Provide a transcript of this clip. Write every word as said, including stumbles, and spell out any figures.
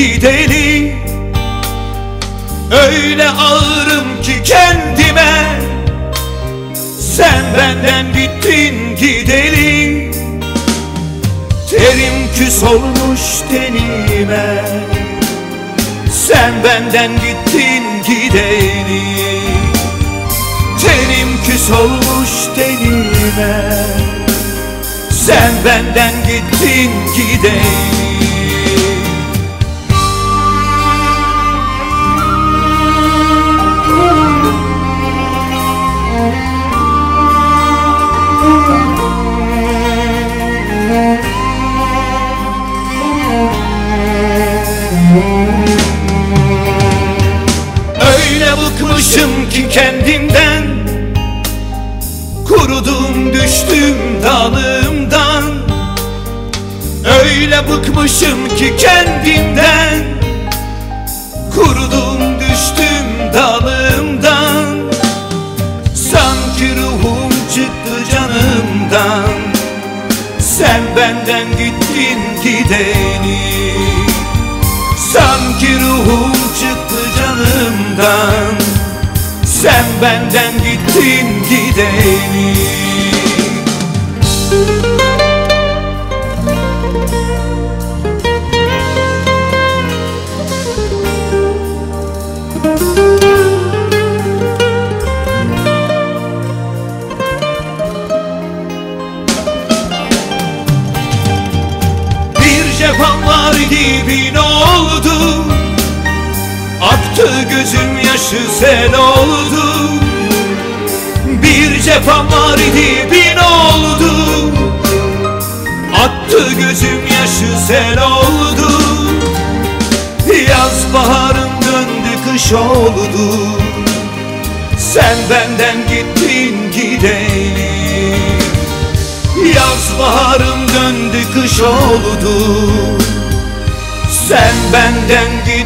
gideli. Öyle ağırım ki kendime, sen benden gittin gideli. Terim küs olmuş tenime, sen benden gittin gideli. Terim küs olmuş tenime, sen benden gittin gideli. Öyle bıkmışım ki kendimden, kurudum düştüm dalımdan. Öyle bıkmışım ki kendimden, kurudum düştüm dalımdan. Sanki ruhum çıktı canımdan, sen benden gittin gideli. Sanki ruhum çıktı canımdan, sen benden gittin gideli. Bir cefam var gibi ne oldu? Aktı gözüm yaşı sel oldu. Bir cefam var idi ne oldu? Attı gözüm yaşı sel oldu. Yaz baharım döndü kış oldu, sen benden gittin gideli. Yaz baharım döndü kış oldu, sen benden gittin